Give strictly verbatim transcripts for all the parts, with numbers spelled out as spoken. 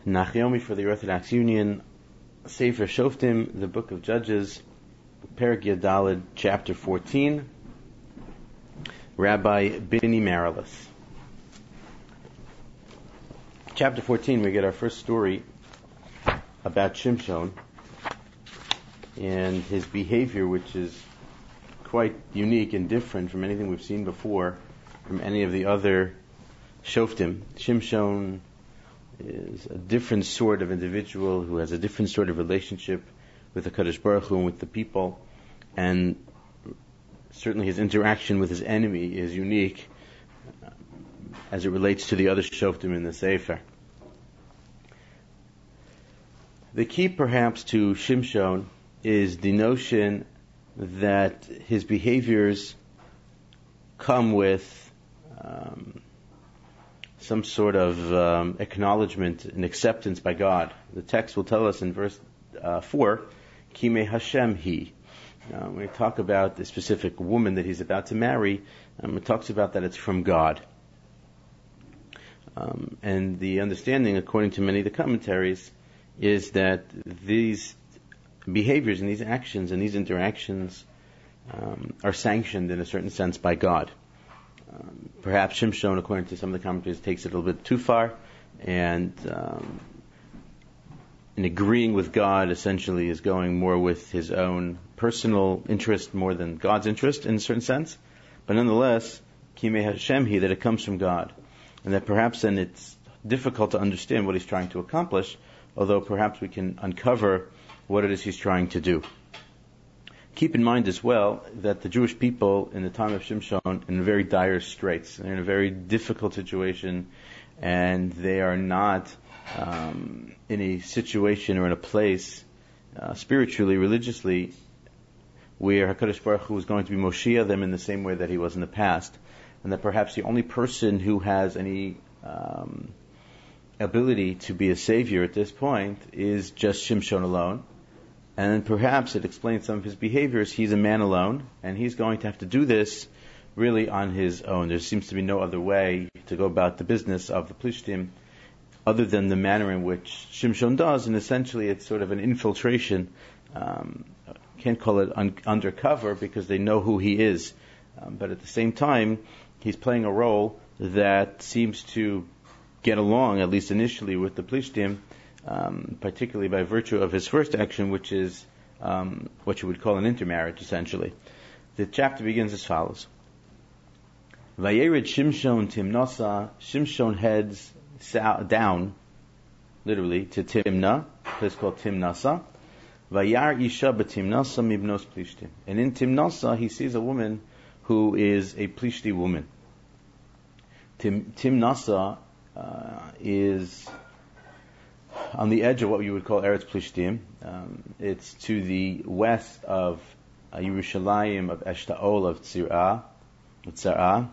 Nachomi for the Orthodox Union, Sefer Shoftim, the Book of Judges, Perek Yadalid, Chapter fourteen, Rabbi Bini Marilis. Chapter fourteen, we get our first story about Shimshon and his behavior, which is quite unique and different from anything we've seen before, from any of the other Shoftim. Shimshon is a different sort of individual who has a different sort of relationship with the Kadosh Baruch Hu and with the people, and certainly his interaction with his enemy is unique uh, as it relates to the other Shoftim in the Sefer. The key perhaps to Shimshon is the notion that his behaviors come with um, some sort of um, acknowledgement and acceptance by God. The text will tell us in verse uh, four, Kimei Hashem He. Uh, when we talk about the specific woman that he's about to marry, um, it talks about that it's from God. Um, and the understanding, according to many of the commentaries, is that these behaviors and these actions and these interactions um, are sanctioned in a certain sense by God. Um, perhaps Shimshon, according to some of the commentators, takes it a little bit too far, and um, in agreeing with God, essentially is going more with his own personal interest more than God's interest in a certain sense. But nonetheless, Kimei Hashem He, that it comes from God, and that perhaps then it's difficult to understand what he's trying to accomplish, although perhaps we can uncover what it is he's trying to do. Keep in mind as well that the Jewish people in the time of Shimshon are in very dire straits. They're in a very difficult situation, and they are not um, in a situation or in a place uh, spiritually, religiously, where HaKadosh Baruch Hu is going to be Moshiach them in the same way that he was in the past, and that perhaps the only person who has any um, ability to be a savior at this point is just Shimshon alone. And perhaps it explains some of his behaviors. He's a man alone, and he's going to have to do this really on his own. There seems to be no other way to go about the business of the Plishtim other than the manner in which Shimshon does, and essentially it's sort of an infiltration. Um, can't call it un- undercover because they know who he is. Um, but at the same time, he's playing a role that seems to get along, at least initially, with the Plishtim, Um, particularly by virtue of his first action, which is um, what you would call an intermarriage, essentially. The chapter begins as follows. Vayered Shimshon Timnasa, Shimshon heads sou- down, literally, to Timna, a place called Timnasa. Vayar Isha b'Timnasa mibnos Plishtim. And in Timnasa, he sees a woman who is a Plishti woman. Tim, Timnasa uh, is on the edge of what you would call Eretz Plishtim. Um, it's to the west of uh, Yerushalayim, of Eshtaol, of Tzirah, of Tzarah,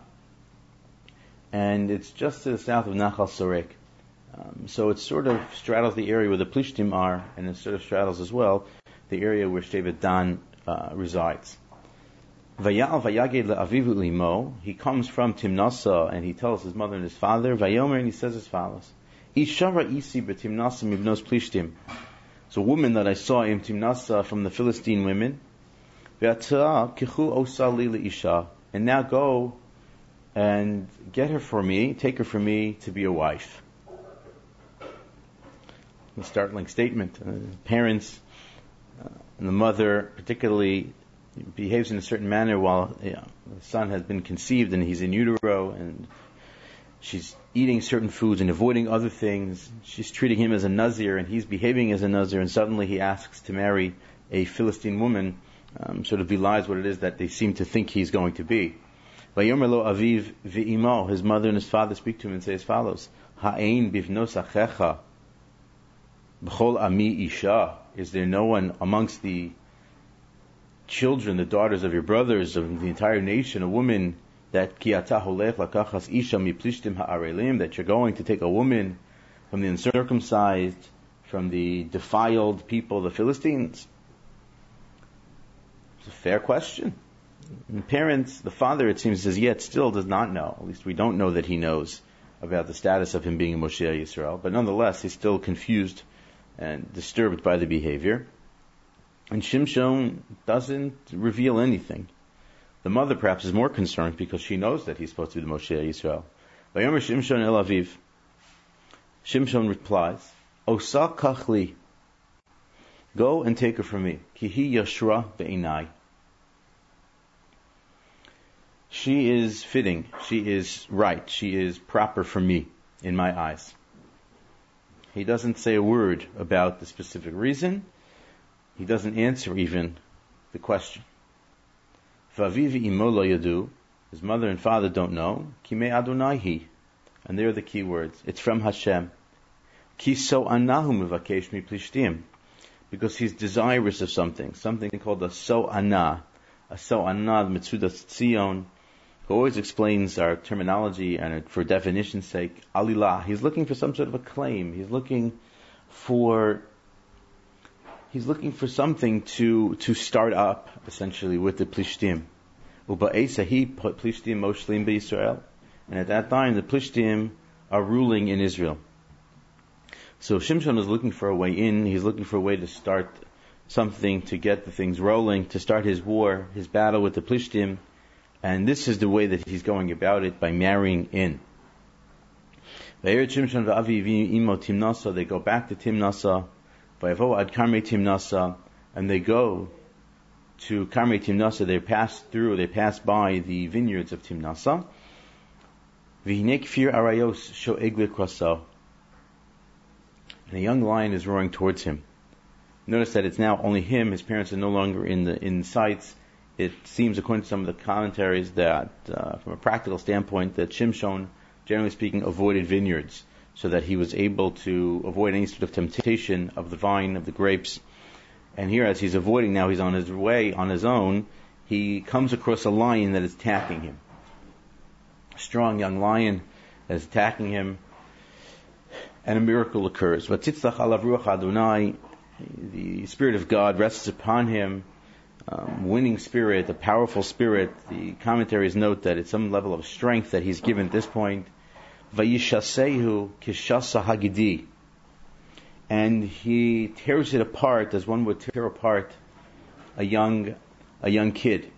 and it's just to the south of Nachal Sorek. Um, so it sort of straddles the area where the Plishtim are, and it sort of straddles as well the area where Shevet Dan uh, resides. Vayal vayaged le'avivu limo. He comes from Timnasa, and he tells his mother and his father, Vayomer, and he says as follows. Ishara isi b'Timnasa mibnos Plishtim. It's a woman that I saw in Timnasa from the Philistine women. Ve'atah kichu osa li le'isha. And now go and get her for me, take her for me to be a wife. A startling statement. Uh, parents uh, and the mother particularly behaves in a certain manner while you know, the son has been conceived and he's in utero, and she's eating certain foods and avoiding other things. She's treating him as a Nazir, and he's behaving as a Nazir, and suddenly he asks to marry a Philistine woman, um, sort of belies what it is that they seem to think he's going to be. Vayomer lo aviv v'imo. His mother and his father speak to him and say as follows, Ha'ein bivnos achecha b'chol ami isha. Is there no one amongst the children, the daughters of your brothers, of the entire nation, a woman that ki ata holech lakachas isha miplishtim ha'arelim, that you're going to take a woman from the uncircumcised, from the defiled people, the Philistines? It's a fair question. And parents, the father, it seems, says, yet still does not know. At least we don't know that he knows about the status of him being a Moshe Yisrael, but nonetheless he's still confused and disturbed by the behavior. And Shimshon doesn't reveal anything. The mother perhaps is more concerned because she knows that he's supposed to be the Moshe Yisrael. Vayomer Shimshon el Aviv. Shimshon replies, Osa kachli, go and take her from me. Kihi yashra be'inai. She is fitting. She is right. She is proper for me in my eyes. He doesn't say a word about the specific reason. He doesn't answer even the question. Vavivi imo lo yadu. His mother and father don't know. Kimei Adonai hi. And there are the key words. It's from Hashem. Ki so anahu mevakesh mi plishtim. Because he's desirous of something. Something called a so anah. A so anah, the Metzudas Tzion, who always explains our terminology and for definition's sake, alilah. He's looking for some sort of a claim. He's looking for he's looking for something to to start up, essentially, with the Plishtim. Uba'esahi Plishtim Moshlim B'Yisrael. And at that time, the Plishtim are ruling in Israel. So Shimshon is looking for a way in. He's looking for a way to start something, to get the things rolling, to start his war, his battle with the Plishtim. And this is the way that he's going about it, by marrying in. They go back to Timnasa, and they go to Karmei Timnasa. They pass through, they pass by the vineyards of Timnasa. And a young lion is roaring towards him. Notice that it's now only him. His parents are no longer in the in sights. It seems, according to some of the commentaries, that uh, from a practical standpoint, that Shimshon, generally speaking, avoided vineyards, so that he was able to avoid any sort of temptation of the vine, of the grapes. And here, as he's avoiding, now he's on his way, on his own, he comes across a lion that is attacking him. A strong young lion that is attacking him, and a miracle occurs. V'tzitzach alav ruach Adonai, the Spirit of God rests upon him. Um, winning spirit, a powerful spirit. The commentaries note that it's some level of strength that he's given at this point. Vayishasehu kishasa hagidi, and he tears it apart as one would tear apart a young, a young kid.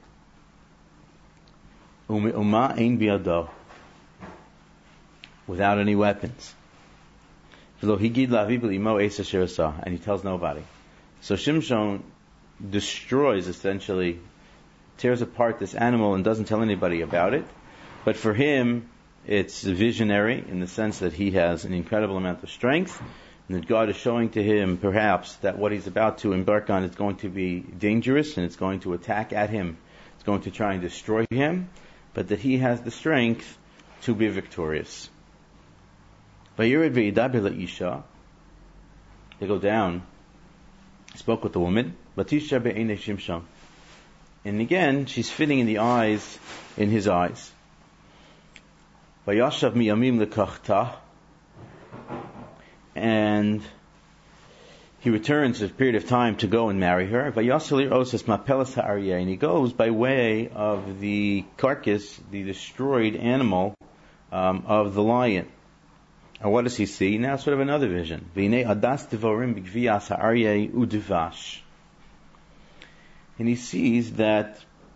Uma ein biado, without any weapons. And he tells nobody. So Shimshon destroys, essentially, tears apart this animal and doesn't tell anybody about it. But for him, it's visionary in the sense that he has an incredible amount of strength, and that God is showing to him, perhaps, that what he's about to embark on is going to be dangerous, and it's going to attack at him. It's going to try and destroy him, but that he has the strength to be victorious. They go down. He spoke with the woman. And again, she's fitting in the eyes, in his eyes. And he returns a period of time to go and marry her. And he goes by way of the carcass, the destroyed animal um, of the lion. And what does he see? Now sort of another vision. And he sees that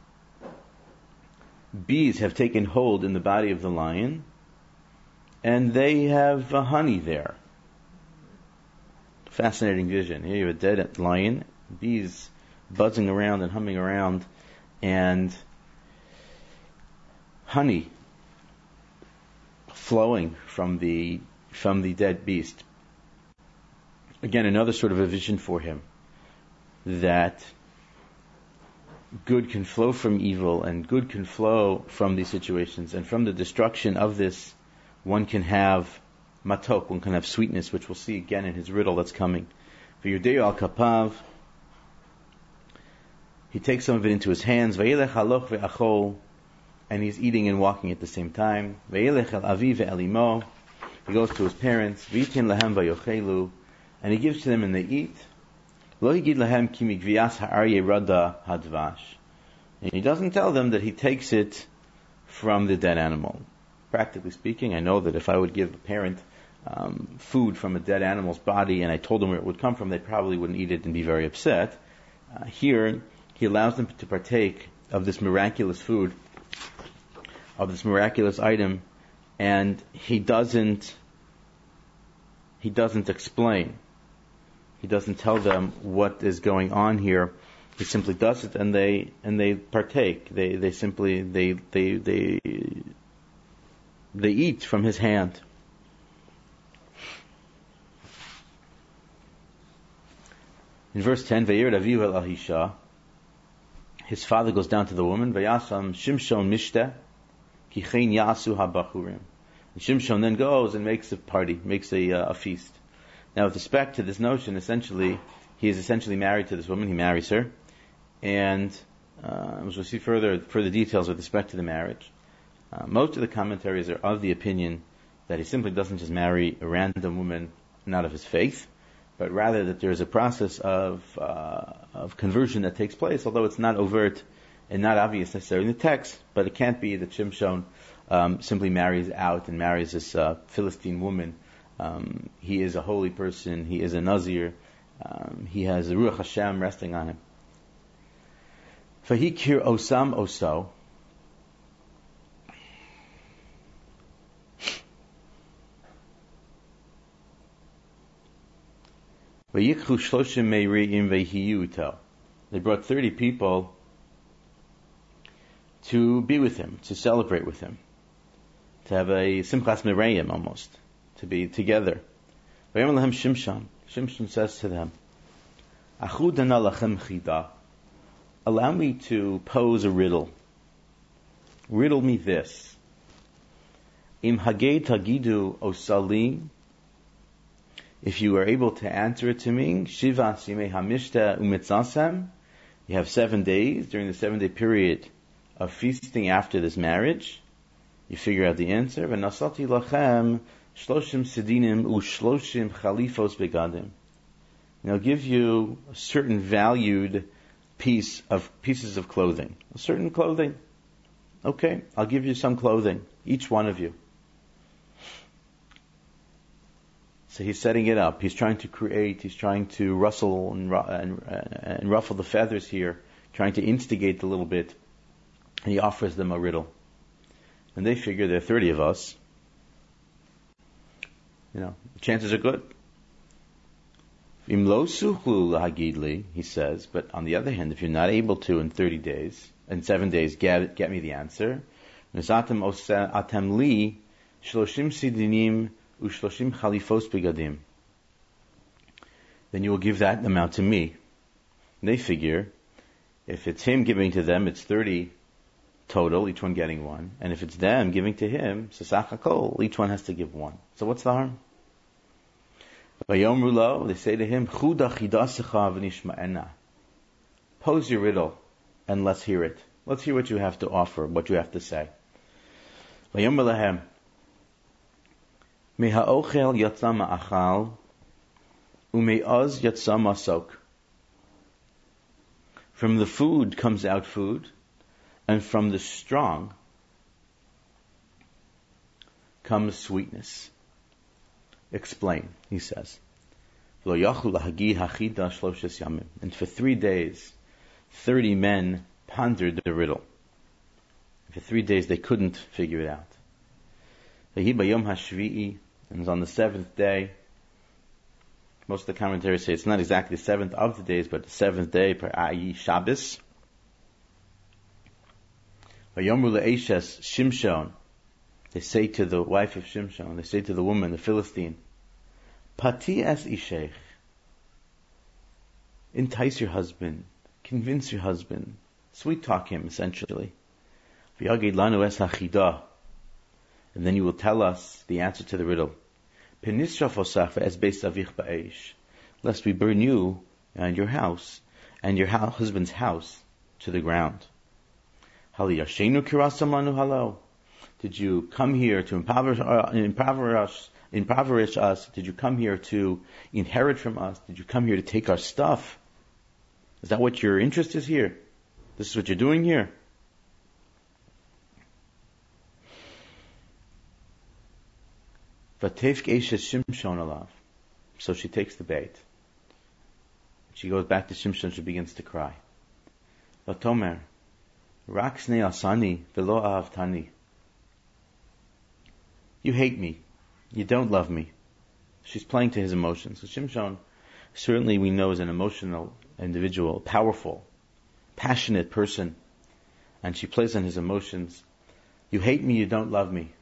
bees have taken hold in the body of the lion, and they have uh, honey there. Fascinating vision. Here you have a dead lion, bees buzzing around and humming around, and honey flowing from the from the dead beast. Again, another sort of a vision for him, that good can flow from evil, and good can flow from these situations, and from the destruction of this, one can have matok, one can have sweetness, which we'll see again in his riddle that's coming. For Yudeu al Kapav, he takes some of it into his hands, Vayelech haloch ve'achol, and he's eating and walking at the same time. Vayelech el avi ve'el imo, he goes to his parents, V'itin lahem vayochelu, and he gives to them and they eat. Lo higid lahem ki migvias ha'aryeh rada hadvash, and he doesn't tell them that he takes it from the dead animal. practically speaking. I know that if I would give a parent um, food from a dead animal's body and I told them where it would come from, they probably wouldn't eat it and be very upset. Uh, here, he allows them to partake of this miraculous food, of this miraculous item, and he doesn't, he doesn't explain. He doesn't tell them what is going on here. He simply does it, and they and they partake. They they simply they they they they eat from his hand. In verse ten, Vayir Avihu el Ahisha, his father goes down to the woman. Vayasam Shimshon Mishteh ki chen yasu habachurim. And Shimshon then goes and makes a party, makes a, uh, a feast. Now, with respect to this notion, essentially, he is essentially married to this woman. He marries her. And uh, as we'll see further further details with respect to the marriage, uh, most of the commentaries are of the opinion that he simply doesn't just marry a random woman not of his faith, but rather that there is a process of uh, of conversion that takes place, although it's not overt and not obvious necessarily in the text. But it can't be that Shimshon um, simply marries out and marries this uh, Philistine woman. Um, he is a holy person. He is a Nazir. Um, he has the Ruach Hashem resting on him. Vahikir osam oso. Vayikchu shloshim meiriim vehiyu ito. They brought thirty people to be with him, to celebrate with him, to have a simchas mereim almost, to be together. Vayom lahem Shimshon. Shimshon says to them, Achu dana lachem chida. Allow me to pose a riddle. Riddle me this. Im hagei tagidu osali. If you are able to answer it to me, Shiva Simei Hamishta Umitzasem, you have seven days during the seven day period of feasting after this marriage. You figure out the answer. V'nasati lachem shloshim sidinim u'shloshim chalifos begadim. And I'll give you a certain valued piece of pieces of clothing, a certain clothing. Okay, I'll give you some clothing, each one of you. So he's setting it up. He's trying to create. He's trying to rustle and, and, and ruffle the feathers here, trying to instigate a little bit. And he offers them a riddle. And they figure there are thirty of us. You know, the chances are good. Im lo suchlu lahagidli, he says, but on the other hand, if you're not able to in thirty days, in seven days, get get me the answer. Nesatem atem li shloshim sidinim ushloshim chalifos begadim. Then you will give that amount to me. And they figure, if it's him giving to them, it's thirty total, each one getting one. And if it's them giving to him, sasach hakol, each one has to give one. So what's the harm? Vayomru lo, they say to him, Chuda chidasecha v'nishma'ena. Pose your riddle, and let's hear it. Let's hear what you have to offer, what you have to say. Vayomru lahem, Meha'ochel yatsa ma'achal, ume'oz yatsa masok. From the food comes out food, and from the strong comes sweetness. Explain, he says. And for three days, thirty men pondered the riddle. For three days they couldn't figure it out. And on the seventh day, most of the commentators say it's not exactly the seventh of the days, but the seventh day per Ayi Shabbos. Shimshon, they say to the wife of Shimshon, they say to the woman, the Philistine, Pati es ishech, entice your husband, convince your husband, sweet talk him essentially. V'yagid lanu es hachida, and then you will tell us the answer to the riddle. Penisraf osach es beis avich ba'esh, lest we burn you and your house and your husband's house to the ground. Hali yashenu kirasamanu halo. Did you come here to impoverish, uh, impoverish, impoverish us? Did you come here to inherit from us? Did you come here to take our stuff? Is that what your interest is here? This is what you're doing here? Vatefk Eshes Shimshon alav. So she takes the bait. She goes back to Shimshon. She begins to cry. Vatomer, Rak snei asani velo ahavtani. You hate me. You don't love me. She's playing to his emotions. So Shimshon, certainly we know, is an emotional individual, powerful, passionate person. And she plays on his emotions. You hate me, you don't love me.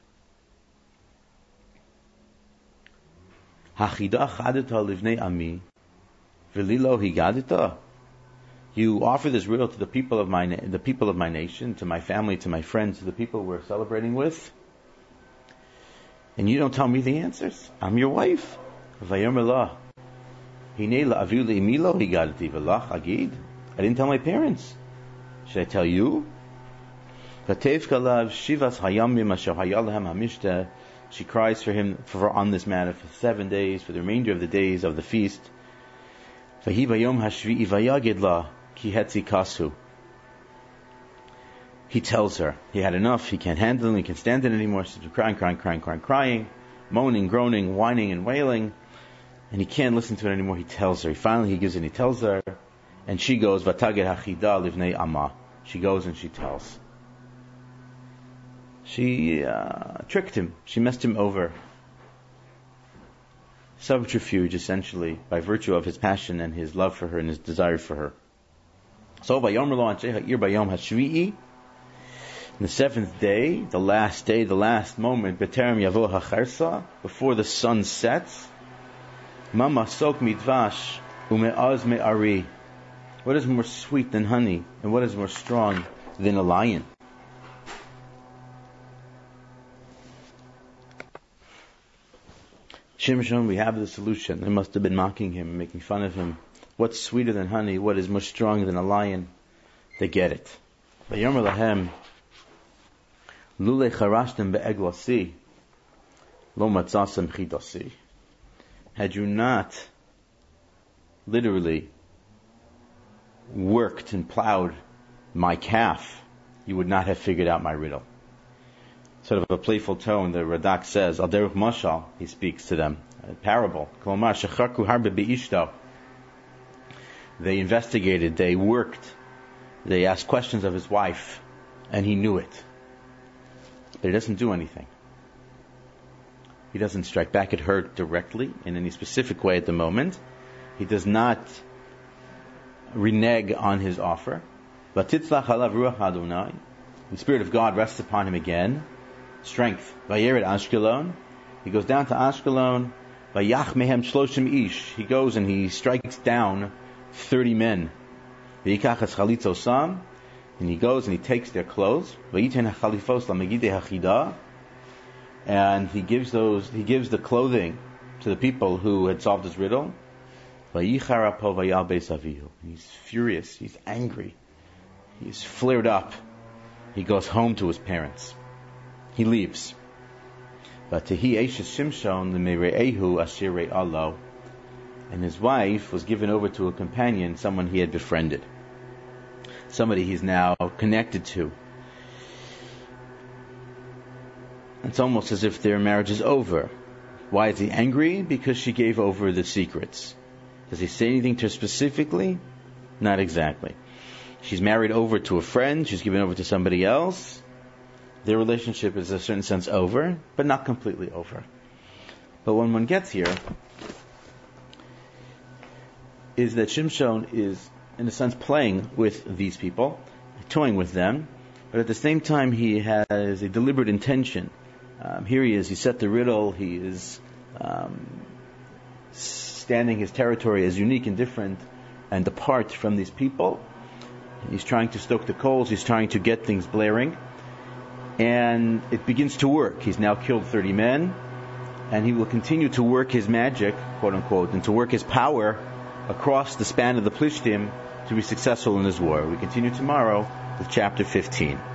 Hachida chadita livnei ami, v'lilo higadita. You offer this riddle to the people of my the people of my nation, to my family, to my friends, to the people we're celebrating with, and you don't tell me the answers. I'm your wife. Vayomer la, hinei la'aviu le'imilo higaditi v'lach agid. I didn't tell my parents. Should I tell you? V'tev kalav shivas hayamim asher hayalahem hamishta. She cries for him for on this matter for seven days, for the remainder of the days of the feast. Vahi vayom hashvi'i vayagid la ki hetzi kasu. He tells her he had enough, he can't handle it, he can't stand it anymore. She's been crying, crying, crying, crying, crying, moaning, groaning, whining, and wailing, and he can't listen to it anymore. He tells her. He finally he gives it. And he tells her, and she goes vataged hachida livnei amma. She goes and she tells. She uh, tricked him. She messed him over. Subterfuge, essentially, by virtue of his passion and his love for her and his desire for her. So, Vayom lo anshe ha'ir bayom hashvi'i. The seventh day, the last day, the last moment, B'terem yavo hacharsa, before the sun sets, Mama sok midvash ume'az me'ari. What is more sweet than honey, and what is more strong than a lion? Shimshon, we have the solution. They must have been mocking him, making fun of him. What's sweeter than honey? What is more strong than a lion? They get it. Vayomer lahem, lule charashtem be'eglasi, lo matzasem chidasi. Had you not literally worked and plowed my calf, you would not have figured out my riddle. Sort of a playful tone, the Radak says, Al derech mashal, he speaks to them, a parable. Kolomar shecharku harbe beishto. They investigated, they worked, they asked questions of his wife, and he knew it. But he doesn't do anything. He doesn't strike back at her directly in any specific way at the moment. He does not renege on his offer. Vatitzlach alav ruach Adonai. The Spirit of God rests upon him again. Strength. Vayered Ashkelon. He goes down to Ashkelon. Vayach mehem shloshim ish. He goes and he strikes down thirty men. Vayikach es chalitzo sam. And he goes and he takes their clothes. Vayiten hachalifos lamegidei hachida. And he gives those. He gives the clothing to the people who had solved his riddle. Vayichar apo vayal beis avihu. He's furious. He's angry. He's flared up. He goes home to his parents. He leaves. But Tehi Eshes Shimshon l'mere'ehu asher re'alo. And his wife was given over to a companion, someone he had befriended. Somebody he's now connected to. It's almost as if their marriage is over. Why is he angry? Because she gave over the secrets. Does he say anything to her specifically? Not exactly. She's married over to a friend. She's given over to somebody else. Their relationship is in a certain sense over, but not completely over. But when one gets here, is that Shimshon is, in a sense, playing with these people, toying with them, but at the same time he has a deliberate intention. Um, here he is, he set the riddle, he is um, standing his territory as unique and different and apart from these people. He's trying to stoke the coals, he's trying to get things blaring. And it begins to work. He's now killed thirty men, and he will continue to work his magic, quote unquote, and to work his power across the span of the Plishtim to be successful in his war. We continue tomorrow with chapter fifteen.